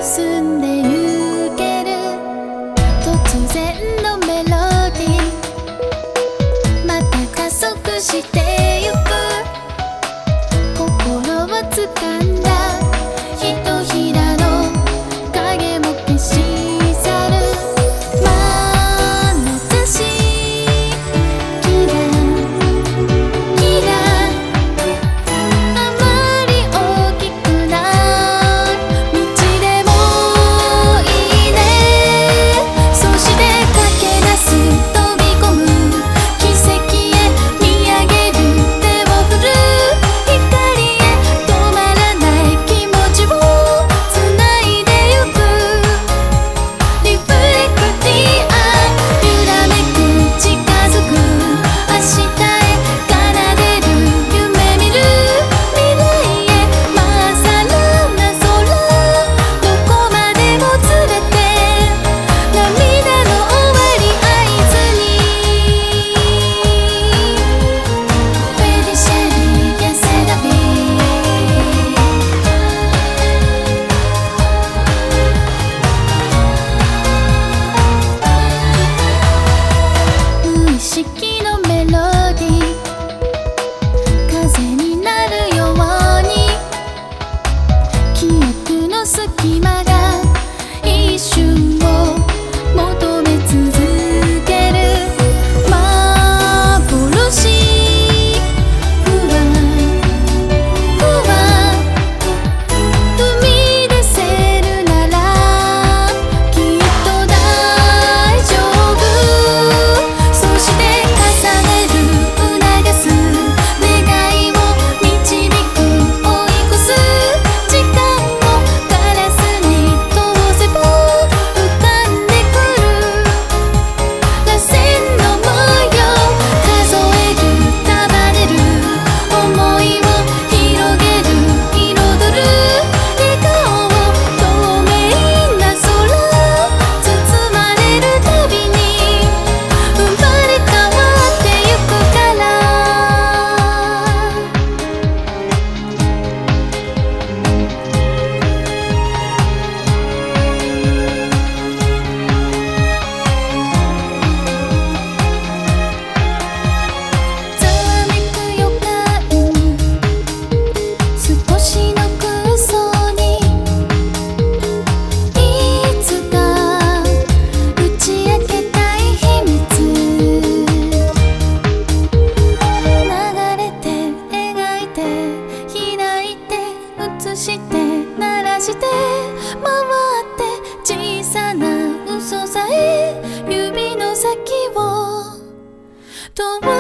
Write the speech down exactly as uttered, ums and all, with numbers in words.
進んでゆける突然のメロディー、また加速してゆく心を掴んだひとひらの影も消し去る眼差しキラキラあまり大きくない道でもいいね。そして駆け出す飛び込む奇跡へ見上げる手を振る光へ止まらない気持ちをつないでゆくリフレクティア揺らめく近づく明日へ奏でる夢見る未来へまっさらな空どこまでも連れて涙の終わり合図にフェリシェリーやセラビ無意識のメロディー風になるように記憶の隙間が一瞬を求め続ける幻不安不安生み出せるならきっと大丈夫。そして重ねる促す願いを導く追い越す時間をガラスに通せば浮かんでくる螺旋の模様数える束ねる想いを広げる彩る笑顔を透明な空包まれるたびに生まれ変わってゆくからざわめく予感少しの空想にいつか打ち明けたい秘密流れて描いて開いて映して鳴らして回って小さな嘘さえ指の先を通